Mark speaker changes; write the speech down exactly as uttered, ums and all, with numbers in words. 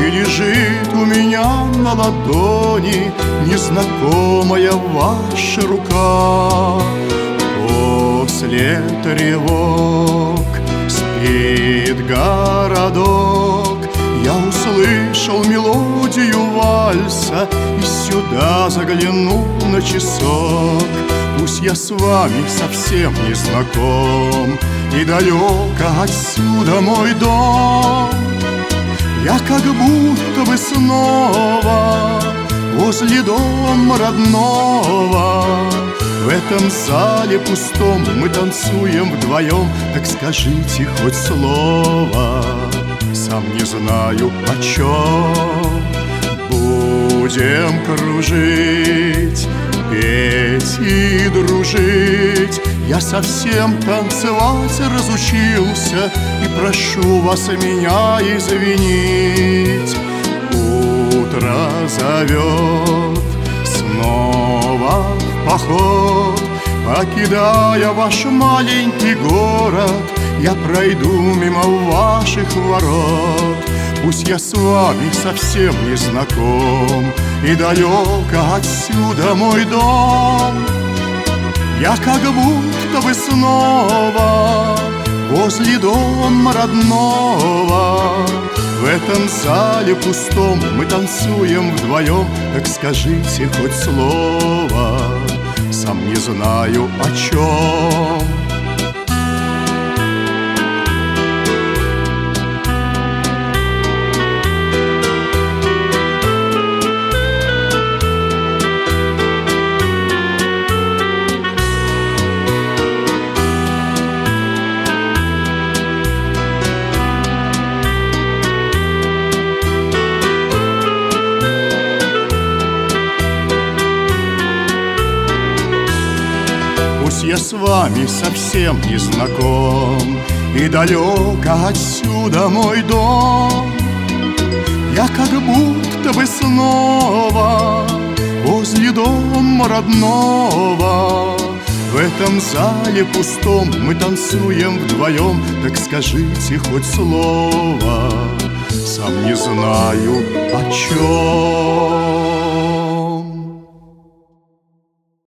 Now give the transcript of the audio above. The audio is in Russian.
Speaker 1: И лежит у меня на ладони незнакомая ваша рука. После тревог спит городок. Я услышал мелодию вальса и сюда загляну на часок. Пусть я с вами совсем не знаком и далеко отсюда мой дом, я как будто бы снова возле дома родного. В этом зале пустом мы танцуем вдвоем, так скажите хоть слово. Сам не знаю о чем. Будем кружить, петь и дружить. Я совсем танцевать разучился и прошу вас меня извинить. Утро зовет снова в поход. Покидая ваш маленький город, я пройду мимо ваших ворот. Пусть я с вами совсем не знаком и далеко отсюда мой дом, я как будто бы снова возле дома родного. В этом зале пустом мы танцуем вдвоем, так скажите хоть слово. Сам не знаю о чем. Пусть я с вами совсем не знаком и далеко отсюда мой дом, я как будто бы снова возле дома родного. В этом зале пустом мы танцуем вдвоем, так скажите хоть слово. Сам не знаю о чем.